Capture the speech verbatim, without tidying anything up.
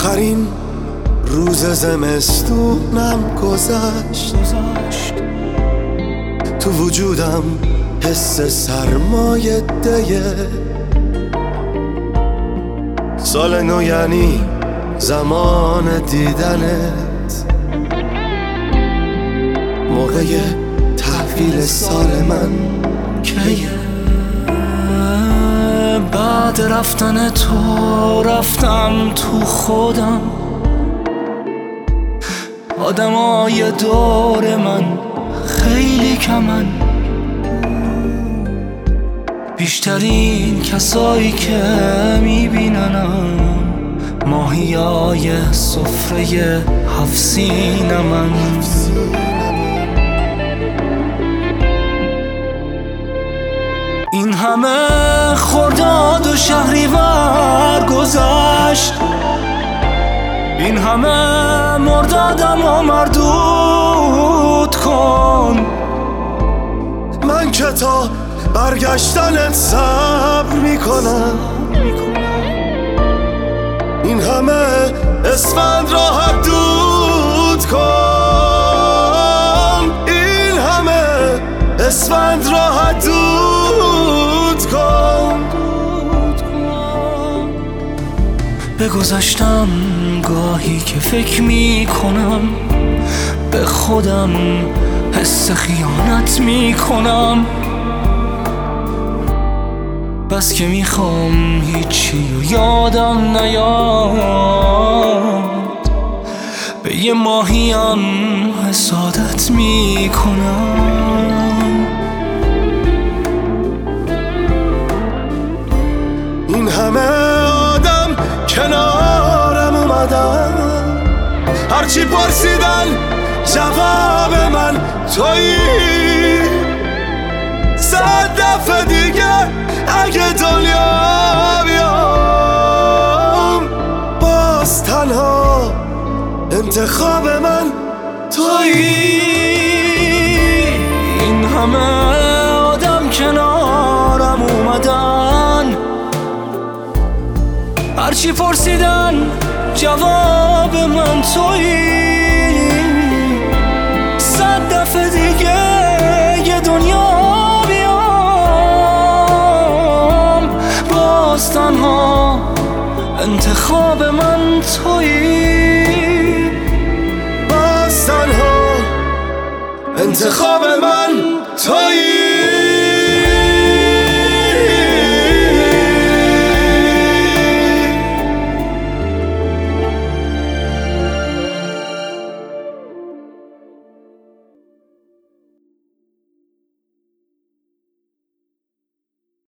آخرین روز زمستونم گذشت، تو وجودم حس سرمایه ده. سال نو یعنی زمان دیدنت، موقع تحویل سال من کیه؟ بعد رفتن تو رفتم تو خودم، آدمای دور من خیلی کمن، بیشترین کسایی که میبیننم ماهیای سفره هفت سینمن. این همه خرداد و شهریور گذشت، این همه مردادم و مردود کن. من که تا برگشتنت صبر میکنم، این همه اسفند را حدود کن، این همه اسفند را حدود کن. به گذشتم گاهی که فکر میکنم، به خودم حس خیانت میکنم، بس که میخوام هیچی و یادم نیاد، به یه ماهیم حسادت میکنم. این همه آدم کنارم اومدن، هرچی پرسیدن جواب من تویی. صد دفعه دیگه اگه دنیا بیام، باز تنها انتخاب من تویی. این همه آدم کنارم اومدن، هرچی پرسیدن جواب من تویی. صد دفعه دیگه یه دنیا بیام، باز تنها انتخاب من تویی. باز تنها انتخاب من تویی.